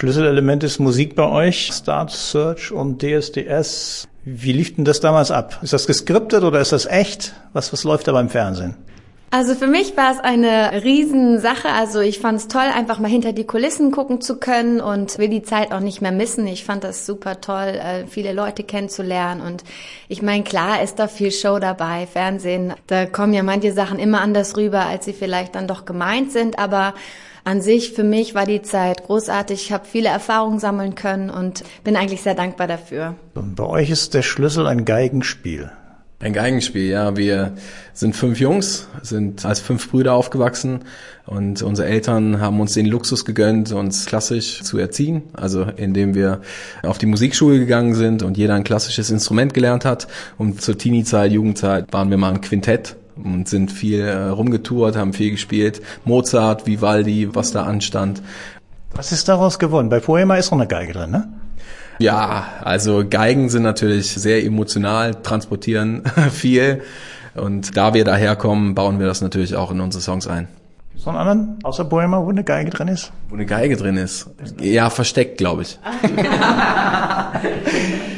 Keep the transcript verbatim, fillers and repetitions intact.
Schlüsselelement ist Musik bei euch, Star Search und D S D S. Wie lief denn das damals ab? Ist das geskriptet oder ist das echt? Was, was läuft da beim Fernsehen? Also für mich war es eine Riesensache. Also ich fand es toll, einfach mal hinter die Kulissen gucken zu können und will die Zeit auch nicht mehr missen. Ich fand das super toll, viele Leute kennenzulernen. Und ich meine, klar ist da viel Show dabei, Fernsehen. Da kommen ja manche Sachen immer anders rüber, als sie vielleicht dann doch gemeint sind. Aber an sich, für mich war die Zeit großartig. Ich habe viele Erfahrungen sammeln können und bin eigentlich sehr dankbar dafür. Und bei euch ist der Schlüssel ein Geigenspiel. Ein Geigenspiel, ja. Wir sind fünf Jungs, sind als fünf Brüder aufgewachsen und unsere Eltern haben uns den Luxus gegönnt, uns klassisch zu erziehen. Also indem wir auf die Musikschule gegangen sind und jeder ein klassisches Instrument gelernt hat. Und zur Teenie-Zeit, Jugendzeit waren wir mal ein Quintett und sind viel äh, rumgetourt, haben viel gespielt. Mozart, Vivaldi, was da anstand. Was ist daraus geworden? Bei Poema ist noch eine Geige drin, ne? Ja, also Geigen sind natürlich sehr emotional, transportieren viel. Und da wir daherkommen, bauen wir das natürlich auch in unsere Songs ein. So einen anderen, außer Poema, wo eine Geige drin ist? Wo eine Geige drin ist? Ja, versteckt, glaube ich.